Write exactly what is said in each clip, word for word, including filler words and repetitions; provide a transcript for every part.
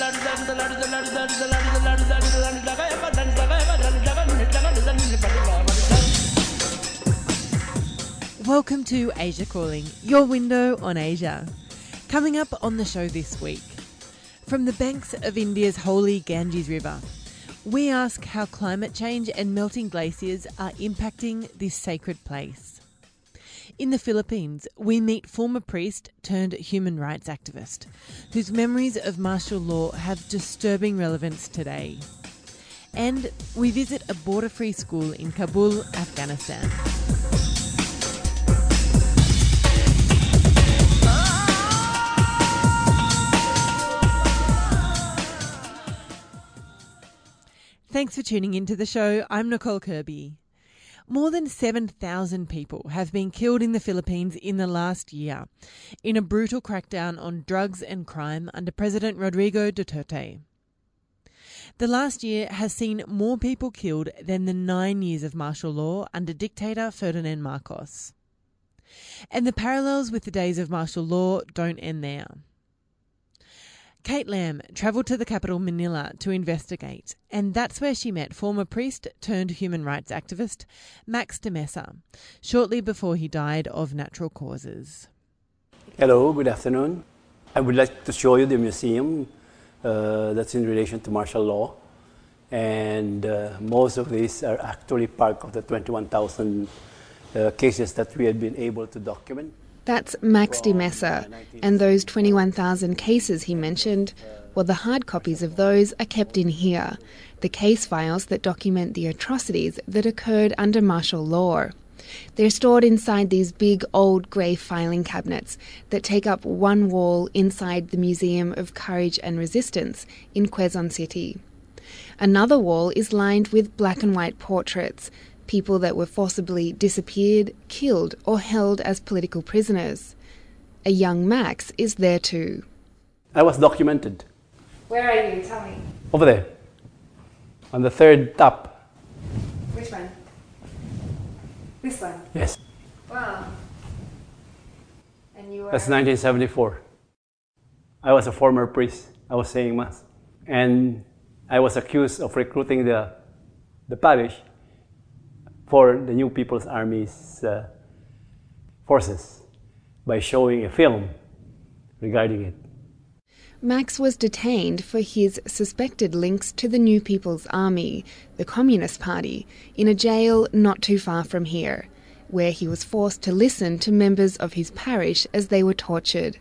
Welcome to Asia Calling, your window on Asia. Coming up on the show this week, from the banks of India's holy Ganges River, we ask how climate change and melting glaciers are impacting this sacred place. In the Philippines, we meet former priest turned human rights activist, whose memories of martial law have disturbing relevance today. And we visit a border-free school in Kabul, Afghanistan. Thanks for tuning into the show. I'm Nicole Kirby. More than seven thousand people have been killed in the Philippines in the last year in a brutal crackdown on drugs and crime under President Rodrigo Duterte. The last year has seen more people killed than the nine years of martial law under dictator Ferdinand Marcos. And the parallels with the days of martial law don't end there. Kate Lamb travelled to the capital Manila to investigate, and that's where she met former priest turned human rights activist Max de Mesa, shortly before he died of natural causes. Hello, good afternoon. I would like to show you the museum uh, that's in relation to martial law, and uh, most of these are actually part of the twenty-one thousand uh, cases that we had been able to document. That's Max de Mesa, and those twenty-one thousand cases he mentioned, well, the hard copies of those are kept in here, the case files that document the atrocities that occurred under martial law. They're stored inside these big old grey filing cabinets that take up one wall inside the Museum of Courage and Resistance in Quezon City. Another wall is lined with black and white portraits, people that were forcibly disappeared, killed, or held as political prisoners. A young Max is there too. I was documented. Where are you? Tell me. Over there, on the third top. Which one? This one? Yes. Wow. And you were... That's nineteen seventy-four. I was a former priest. I was saying mass. And I was accused of recruiting the, the parish for the New People's Army's uh, forces by showing a film regarding it. Max was detained for his suspected links to the New People's Army, the Communist Party, in a jail not too far from here, where he was forced to listen to members of his parish as they were tortured.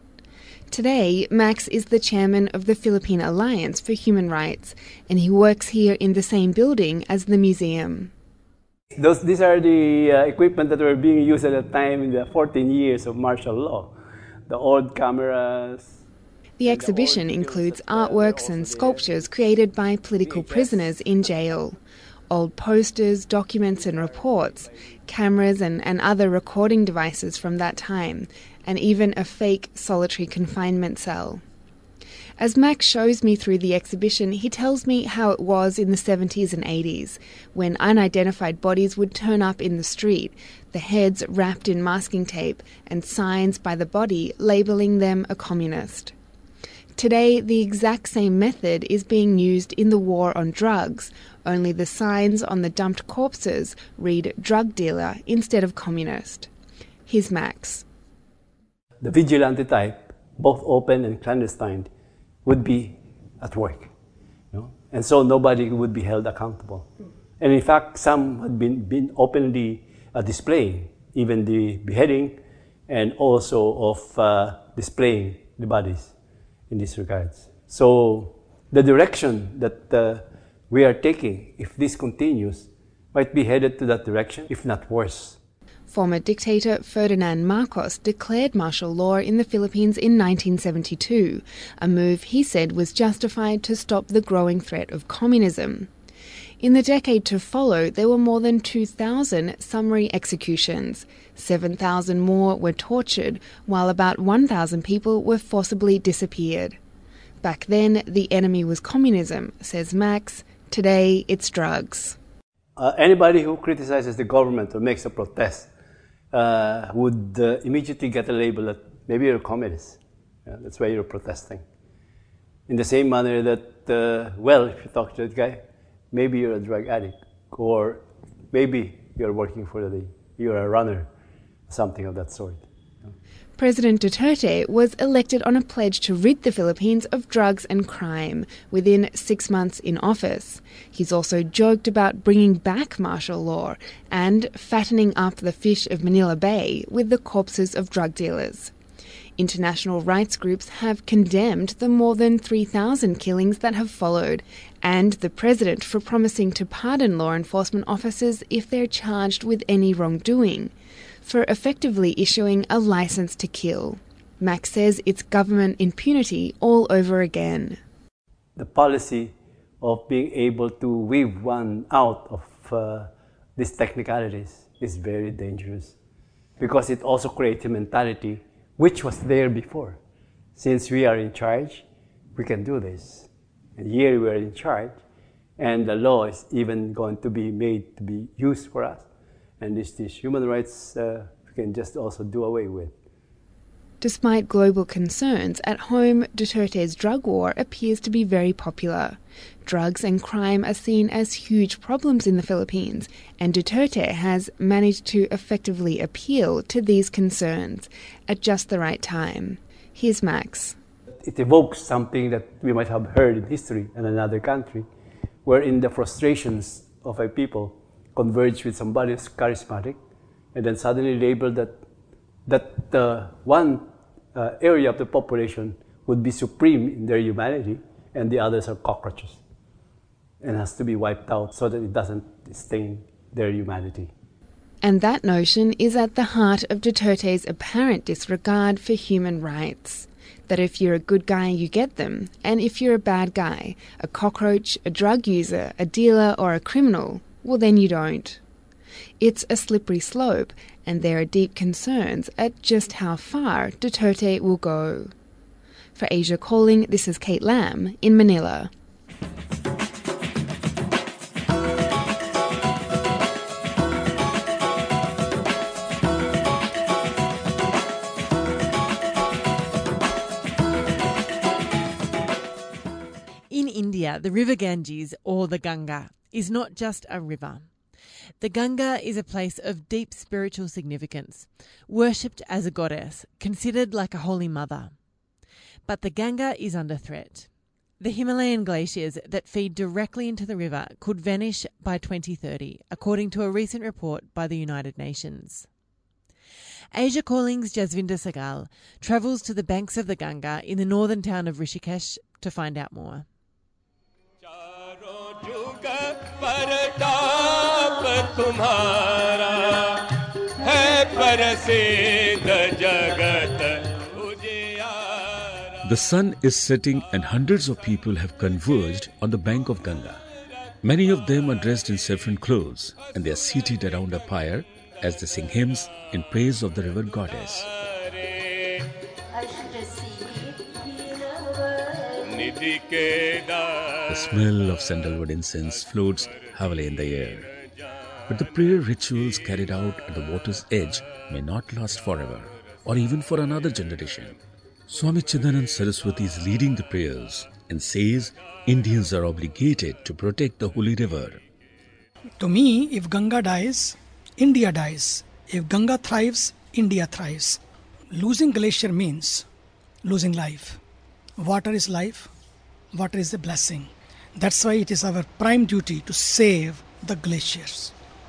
Today, Max is the chairman of the Philippine Alliance for Human Rights, and he works here in the same building as the museum. Those, these are the uh, equipment that were being used at the time in the fourteen years of martial law. The old cameras. The exhibition includes artworks and sculptures created by political prisoners in jail. Old posters, documents and reports, cameras and, and other recording devices from that time, and even a fake solitary confinement cell. As Max shows me through the exhibition, he tells me how it was in the seventies and eighties, when unidentified bodies would turn up in the street, the heads wrapped in masking tape and signs by the body labelling them a communist. Today, the exact same method is being used in the war on drugs, only the signs on the dumped corpses read drug dealer instead of communist. Here's Max. The vigilante type, both open and clandestine, would be at work, you know? And so nobody would be held accountable. And in fact, some had been, been openly uh, displaying, even the beheading, and also of uh, displaying the bodies in these regards. So the direction that uh, we are taking, if this continues, might be headed to that direction, if not worse. Former dictator Ferdinand Marcos declared martial law in the Philippines in nineteen seventy-two, a move he said was justified to stop the growing threat of communism. In the decade to follow, there were more than two thousand summary executions. seven thousand more were tortured, while about one thousand people were forcibly disappeared. Back then, the enemy was communism, says Max. Today, it's drugs. Uh, anybody who criticizes the government or makes a protest uh, would uh, immediately get a label that maybe you're a communist. Yeah, that's why you're protesting. In the same manner that, uh, well, if you talk to that guy, maybe you're a drug addict, or maybe you're working for the, you're a runner, something of that sort. President Duterte was elected on a pledge to rid the Philippines of drugs and crime within six months in office. He's also joked about bringing back martial law and fattening up the fish of Manila Bay with the corpses of drug dealers. International rights groups have condemned the more than three thousand killings that have followed, and the president for promising to pardon law enforcement officers if they're charged with any wrongdoing, for effectively issuing a license to kill. Max says it's government impunity all over again. The policy of being able to weave one out of uh, these technicalities is very dangerous, because it also creates a mentality which was there before. Since we are in charge, we can do this. And here we are in charge, and the law is even going to be made to be used for us. And this, this human rights uh, we can just also do away with. Despite global concerns, at home, Duterte's drug war appears to be very popular. Drugs and crime are seen as huge problems in the Philippines, and Duterte has managed to effectively appeal to these concerns at just the right time. Here's Max. It evokes something that we might have heard in history in another country, wherein the frustrations of a people converge with somebody who's charismatic, and then suddenly labeled that that uh, one uh, area of the population would be supreme in their humanity, and the others are cockroaches, and has to be wiped out so that it doesn't stain their humanity. And that notion is at the heart of Duterte's apparent disregard for human rights. That if you're a good guy, you get them, and if you're a bad guy, a cockroach, a drug user, a dealer, or a criminal, well, then you don't. It's a slippery slope, and there are deep concerns at just how far Duterte will go. For Asia Calling, this is Kate Lamb in Manila. In India, the river Ganges, or the Ganga, is not just a river. The Ganga is a place of deep spiritual significance, worshipped as a goddess, considered like a holy mother. But the Ganga is under threat. The Himalayan glaciers that feed directly into the river could vanish by twenty thirty, according to a recent report by the United Nations. Asia Calling's Jasvinder Sagal travels to the banks of the Ganga in the northern town of Rishikesh to find out more. The sun is setting and hundreds of people have converged on the bank of Ganga. Many of them are dressed in saffron clothes, and they are seated around a pyre as they sing hymns in praise of the river goddess. The smell of sandalwood incense floats heavily in the air. But the prayer rituals carried out at the water's edge may not last forever, or even for another generation. Swami Chidanand Saraswati is leading the prayers and says Indians are obligated to protect the holy river. To me, if Ganga dies, India dies. If Ganga thrives, India thrives. Losing glacier means losing life. Water is life. Water is a blessing. That's why it is our prime duty to save the glaciers.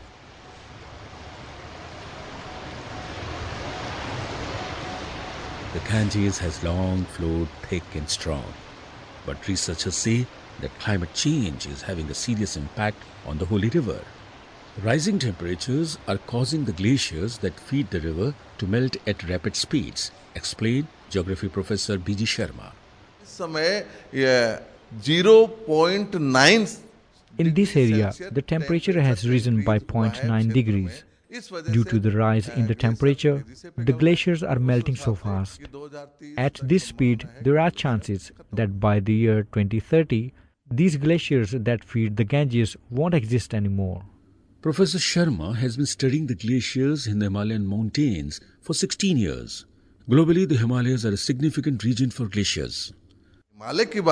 The Ganges has long flowed thick and strong, but researchers say that climate change is having a serious impact on the holy river. Rising temperatures are causing the glaciers that feed the river to melt at rapid speeds, explained Geography Professor B G Sharma. zero point nine In this area, the temperature has risen by zero point nine degrees. Due to the rise in the temperature, the glaciers are melting so fast. At this speed, there are chances that by the year twenty thirty, these glaciers that feed the Ganges won't exist anymore. Professor Sharma has been studying the glaciers in the Himalayan mountains for sixteen years. Globally, the Himalayas are a significant region for glaciers. There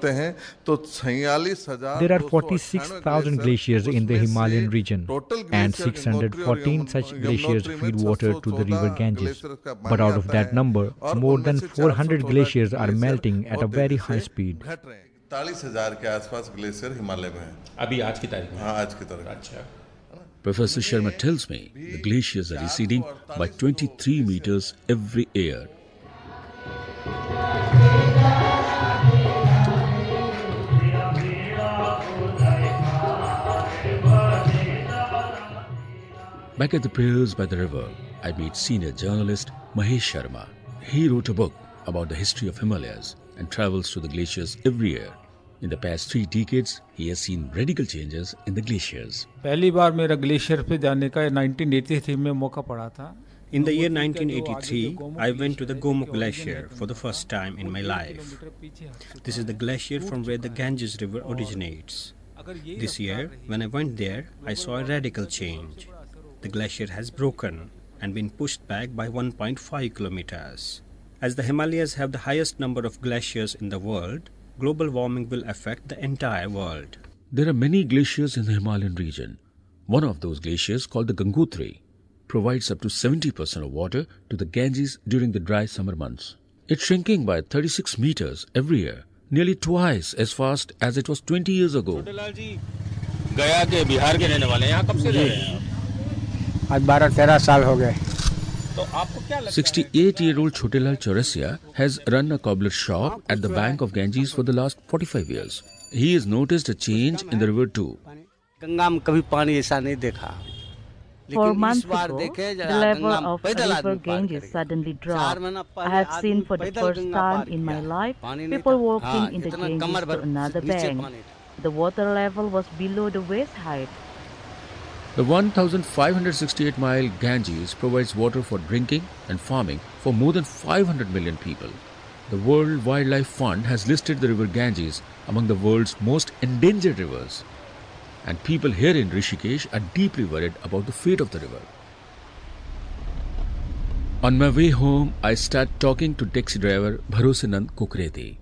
are forty-six thousand glaciers in the Himalayan region, and six hundred fourteen such glaciers feed water to the river Ganges. But out of that number, more than four hundred glaciers are melting at a very high speed. Professor Sharma tells me the glaciers are receding by twenty-three meters every year. Back at the prayers by the river, I meet senior journalist Mahesh Sharma. He wrote a book about the history of Himalayas and travels to the glaciers every year. In the past three decades, he has seen radical changes in the glaciers. पहली बार मेरा glacier पे जाने का nineteen eighty-three में मौका पड़ा था. In the year nineteen eighty-three, I went to the Gomukh Glacier for the first time in my life. This is the glacier from where the Ganges River originates. This year, when I went there, I saw a radical change. The glacier has broken and been pushed back by one point five kilometers. As the Himalayas have the highest number of glaciers in the world, global warming will affect the entire world. There are many glaciers in the Himalayan region. One of those glaciers, called the Gangotri, provides up to seventy percent of water to the Ganges during the dry summer months. It's shrinking by thirty-six meters every year, nearly twice as fast as it was twenty years ago. गया के बिहार के रहने वाले हैं, यहाँ कब से रह रहे हैं? आज बारह तेरह साल हो गए. sixty-eight-year-old Chotelal Chaurasia has run a cobbler shop at the bank of Ganges for the last forty-five years. He has noticed a change in the river too. For months ago, the level of the river Ganges suddenly dropped. I have seen for the first time in my life people walking in the Ganges to another bank. The water level was below the waist height. The one thousand five hundred sixty-eight mile Ganges provides water for drinking and farming for more than five hundred million people. The World Wildlife Fund has listed the river Ganges among the world's most endangered rivers. And people here in Rishikesh are deeply worried about the fate of the river. On my way home, I start talking to taxi driver Bharosenand Kukreti.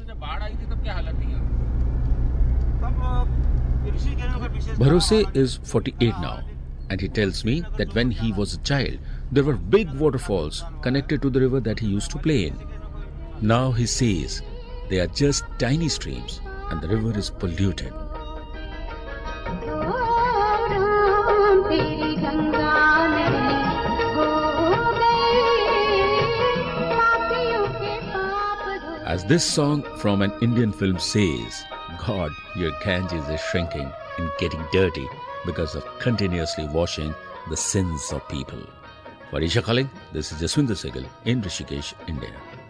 Bharose is forty-eight now, and he tells me that when he was a child, there were big waterfalls connected to the river that he used to play in. Now he says they are just tiny streams and the river is polluted. As this song from an Indian film says, God, your Ganges is shrinking and getting dirty because of continuously washing the sins of people. For Isha Calling, this is Jaswinder Sehgal in Rishikesh, India.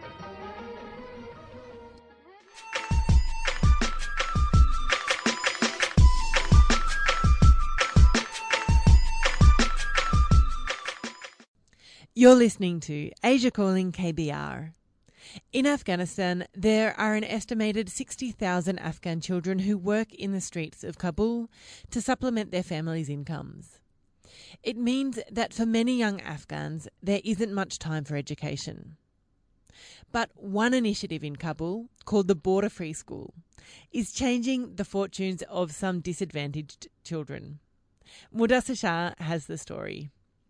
You're listening to Asia Calling K B R. In Afghanistan, there are an estimated sixty thousand Afghan children who work in the streets of Kabul to supplement their families' incomes. It means that for many young Afghans, there isn't much time for education. But one initiative in Kabul, called the Border Free School, is changing the fortunes of some disadvantaged children. Mudassir Shah has the story.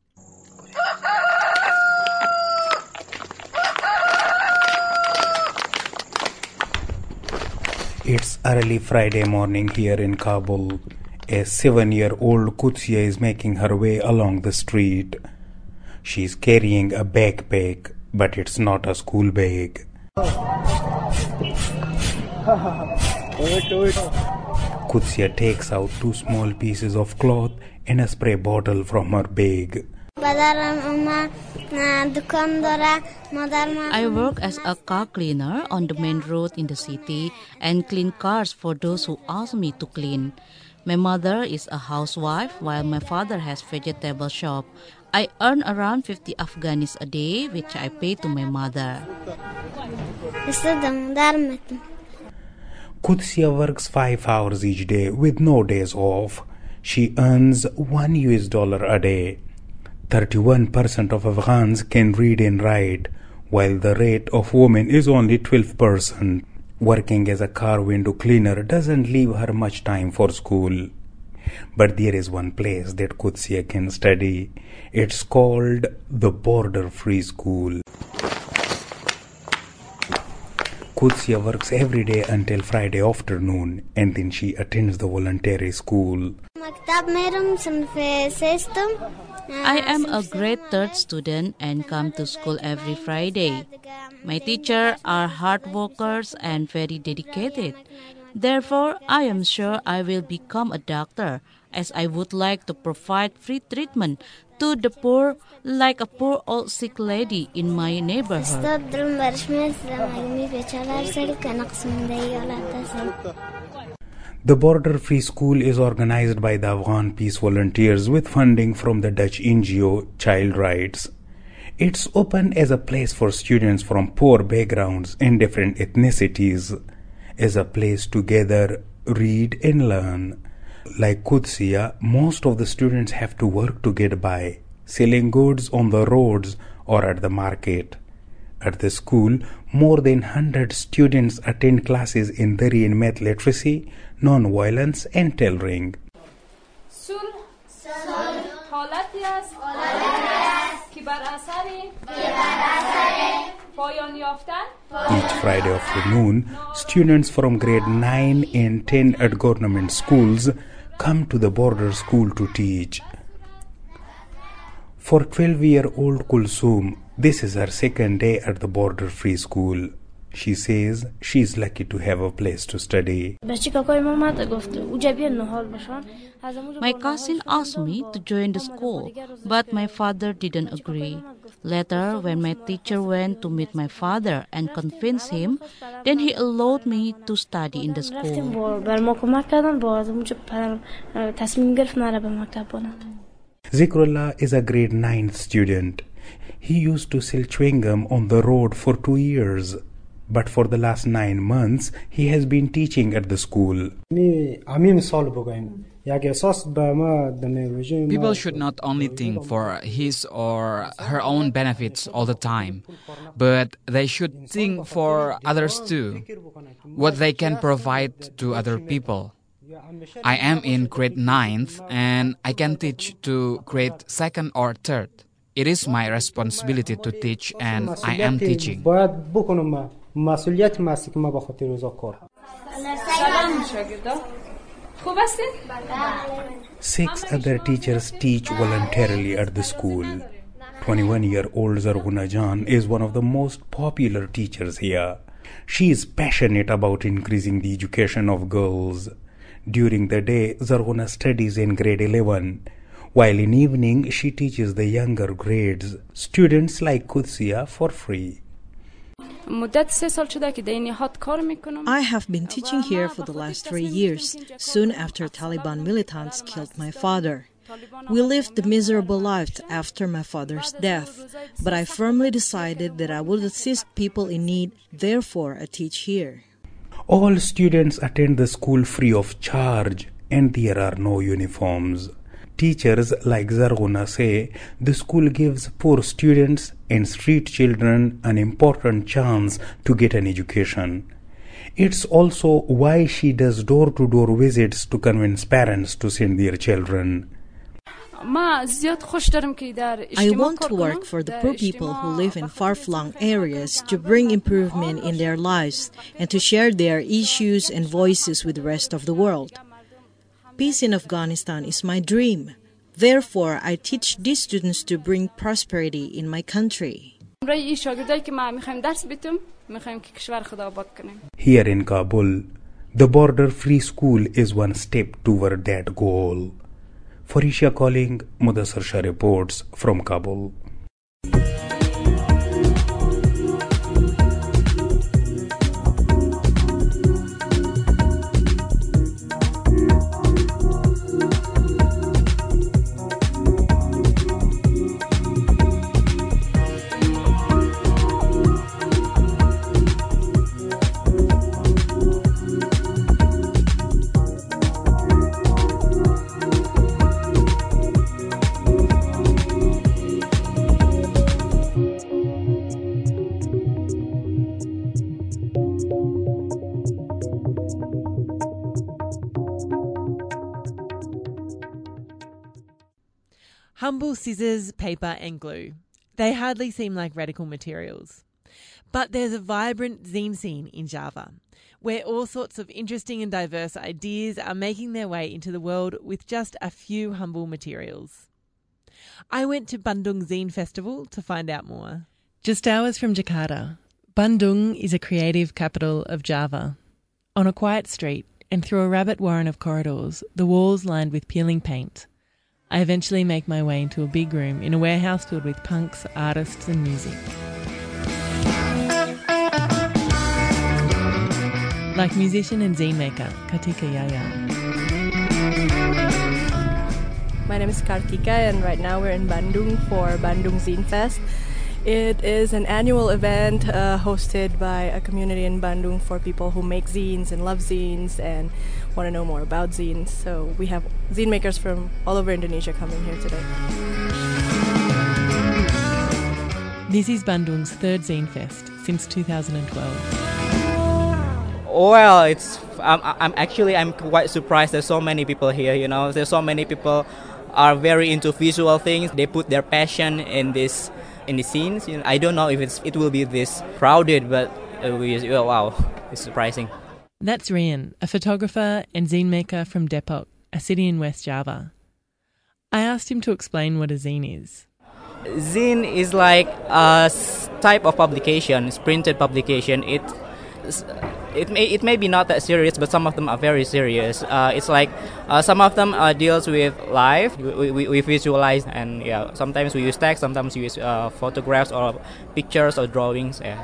It's early Friday morning here in Kabul. A seven-year-old Kutsia is making her way along the street. She's carrying a backpack, but it's not a school bag. Kutsia takes out two small pieces of cloth and a spray bottle from her bag. I work as a car cleaner on the main road in the city and clean cars for those who ask me to clean. My mother is a housewife while my father has vegetable shop. I earn around fifty Afghanis a day, which I pay to my mother. Kutsia works five hours each day with no days off. She earns one U S dollar a day. thirty-one percent of Afghans can read and write, while the rate of women is only twelve percent. Working as a car window cleaner doesn't leave her much time for school. But there is one place that Qudsiya can study. It's called the Border Free School. Qudsiya works every day until Friday afternoon, and then she attends the voluntary school. I am a grade third student and come to school every Friday. My teachers are hard workers and very dedicated. Therefore, I am sure I will become a doctor, as I would like to provide free treatment to the poor, like a poor old sick lady in my neighborhood. The Border Free School is organized by the Afghan Peace Volunteers with funding from the Dutch N G O Child Rights. It's open as a place for students from poor backgrounds and different ethnicities, as a place to gather, read and learn. Like Qudsiya, most of the students have to work to get by, selling goods on the roads or at the market. At the school, more than one hundred students attend classes in Dari and math literacy, non-violence and tailoring. Each Friday afternoon, students from grade nine and ten at government schools come to the border school to teach. For twelve-year-old Kulsum, this is her second day at the Border Free School. She says she is lucky to have a place to study. My cousin asked me to join the school, but my father didn't agree. Later, when my teacher went to meet my father and convinced him, then he allowed me to study in the school. Zikrullah is a grade nine student. He used to sell chewing gum on the road for two years. But for the last nine months, he has been teaching at the school. People should not only think for his or her own benefits all the time, but they should think for others too, what they can provide to other people. I am in grade ninth and I can teach to grade second or third. It is my responsibility to teach and I am teaching. Six other teachers teach voluntarily at the school. twenty-one-year-old Zarghuna Jan is one of the most popular teachers here. She is passionate about increasing the education of girls. During the day, Zarghuna studies in grade eleven, while in evening she teaches the younger grades, students like Qudsiya, for free. I have been teaching here for the last three years, soon after Taliban militants killed my father. We lived the miserable life after my father's death, but I firmly decided that I would assist people in need, therefore I teach here. All students attend the school free of charge, and there are no uniforms. Teachers like Zarghuna say the school gives poor students and street children an important chance to get an education. It's also why she does door-to-door visits to convince parents to send their children. I want to work for the poor people who live in far-flung areas to bring improvement in their lives and to share their issues and voices with the rest of the world. Peace in Afghanistan is my dream. Therefore, I teach these students to bring prosperity in my country. Here in Kabul, the Border Free School is one step toward that goal. For Asia Calling, Mudassar Shah reports from Kabul. Humble scissors, paper and glue. They hardly seem like radical materials. But there's a vibrant zine scene in Java, where all sorts of interesting and diverse ideas are making their way into the world with just a few humble materials. I went to Bandung Zine Festival to find out more. Just hours from Jakarta, Bandung is a creative capital of Java. On a quiet street and through a rabbit warren of corridors, the walls lined with peeling paint, I eventually make my way into a big room in a warehouse filled with punks, artists and music. Like musician and zine maker Kartika Yaya. My name is Kartika and right now we're in Bandung for Bandung Zine Fest. It is an annual event uh, hosted by a community in Bandung for people who make zines and love zines and want to know more about zines. So we have zine makers from all over Indonesia coming here today. This is Bandung's third Zine Fest since two thousand twelve. Well, it's I'm, I'm actually I'm quite surprised. There's so many people here. You know, there's so many people are very into visual things. They put their passion in this in the scenes. You know, I don't know if it's it will be this crowded, but uh, we, oh, wow, it's surprising. That's Rian, a photographer and zine maker from Depok, a city in West Java. I asked him to explain what a zine is. Zine is like a type of publication, it's printed publication. It it may it may be not that serious, but some of them are very serious. Uh, it's like uh, some of them uh, deals with life. We, we, we visualize, and yeah, sometimes we use text, sometimes we use uh, photographs or pictures or drawings. Yeah.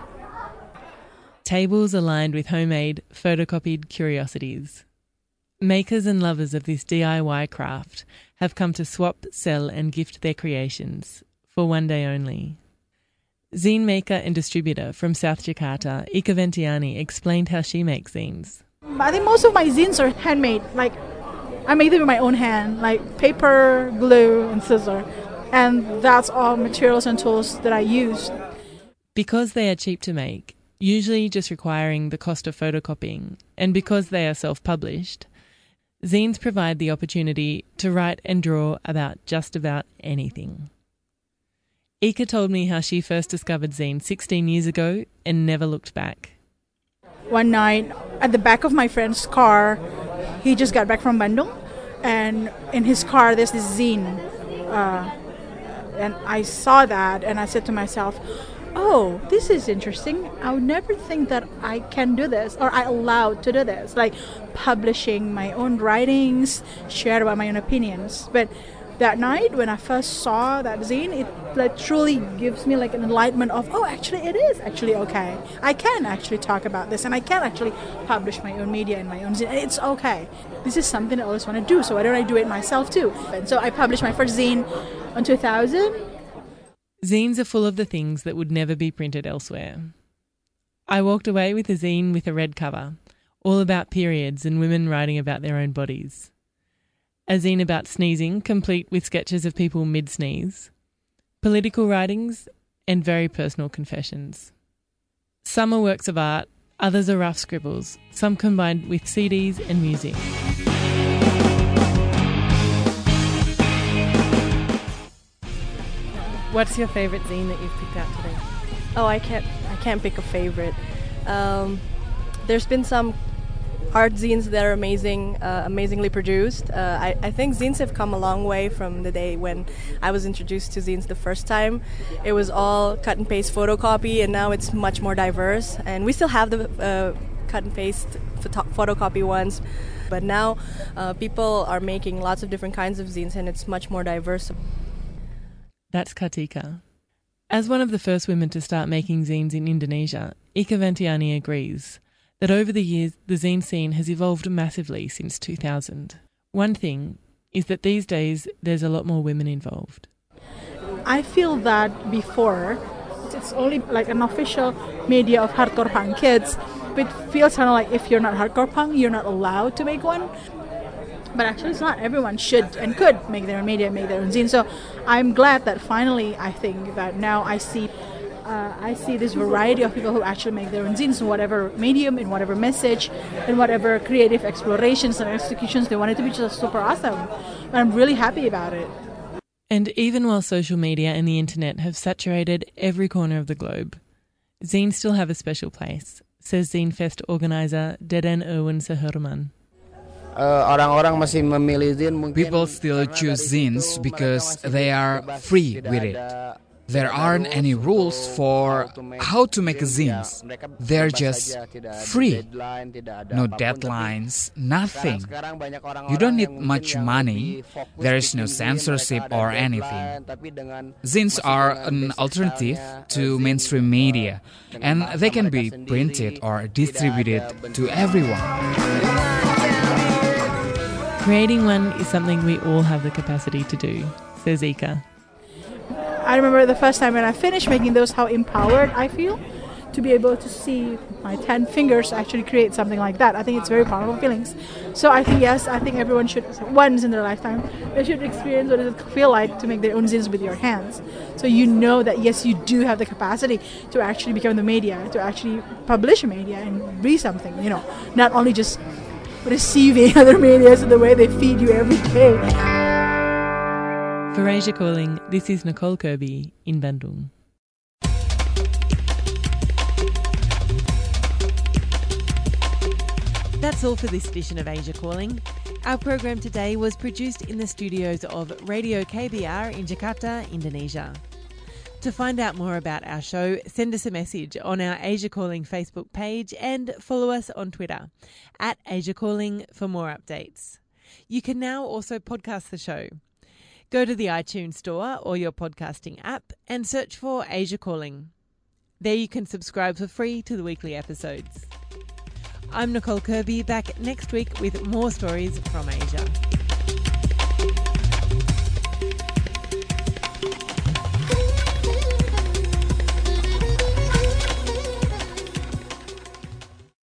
Tables are lined with homemade, photocopied curiosities. Makers and lovers of this D I Y craft have come to swap, sell and gift their creations for one day only. Zine maker and distributor from South Jakarta, Ika Ventiani, explained how she makes zines. I think most of my zines are handmade. Like, I made them with my own hand, like paper, glue and scissor. And that's all materials and tools that I use. Because they are cheap to make, usually just requiring the cost of photocopying, and because they are self-published, zines provide the opportunity to write and draw about just about anything. Ika told me how she first discovered zine sixteen years ago and never looked back. One night, at the back of my friend's car, he just got back from Bandung, and in his car there's this zine. Uh, and I saw that and I said to myself, oh, this is interesting. I would never think that I can do this or I allowed to do this, like publishing my own writings, share about my own opinions. But that night when I first saw that zine, it like truly gives me like an enlightenment of, oh, actually it is actually okay. I can actually talk about this and I can actually publish my own media in my own zine. It's okay. This is something I always want to do, so why don't I do it myself too? And so I published my first zine in two thousand. Zines are full of the things that would never be printed elsewhere. I walked away with a zine with a red cover, all about periods and women writing about their own bodies. A zine about sneezing, complete with sketches of people mid-sneeze. Political writings and very personal confessions. Some are works of art, others are rough scribbles, some combined with C Ds and music. What's your favourite zine that you've picked out today? Oh, I can't I can't pick a favourite. Um, there's been some art zines that are amazing, uh, amazingly produced. Uh, I, I think zines have come a long way from the day when I was introduced to zines the first time. It was all cut and paste photocopy, and now it's much more diverse. And we still have the uh, cut and paste photo- photocopy ones, but now uh, people are making lots of different kinds of zines, and it's much more diverse. That's Kartika. As one of the first women to start making zines in Indonesia, Ika Ventiani agrees that over the years the zine scene has evolved massively since two thousand. One thing is that these days there's a lot more women involved. I feel that before, it's only like an official media of hardcore punk kids, but it feels kind of like if you're not hardcore punk, you're not allowed to make one. But actually it's not. Everyone should and could make their own media, make their own zine. So I'm glad that finally I think that now I see uh, I see this variety of people who actually make their own zines in whatever medium, in whatever message, in whatever creative explorations and executions they want it to be just super awesome. And I'm really happy about it. And even while social media and the internet have saturated every corner of the globe, zines still have a special place, says Zine Fest organiser Deden Irwin Seherman. People still choose zines because they are free with it. There aren't any rules for how to make a zines. They're just free. No deadlines, nothing. You don't need much money. There is no censorship or anything. Zines are an alternative to mainstream media, and they can be printed or distributed to everyone. Creating one is something we all have the capacity to do, says Ika. I remember the first time when I finished making those, how empowered I feel to be able to see my ten fingers actually create something like that. I think it's very powerful feelings. So I think, yes, I think everyone should, once in their lifetime, they should experience what does it feel like to make their own zines with your hands. So you know that, yes, you do have the capacity to actually become the media, to actually publish a media and be something, you know, not only just receiving other media so the way they feed you every day. For Asia Calling, this is Nicole Kirby in Bandung. That's all for this edition of Asia Calling. Our program today was produced in the studios of Radio K B R in Jakarta, Indonesia. To find out more about our show, send us a message on our Asia Calling Facebook page and follow us on Twitter at Asia Calling for more updates. You can now also podcast the show. Go to the iTunes Store or your podcasting app and search for Asia Calling. There you can subscribe for free to the weekly episodes. I'm Nicole Kirby, back next week with more stories from Asia.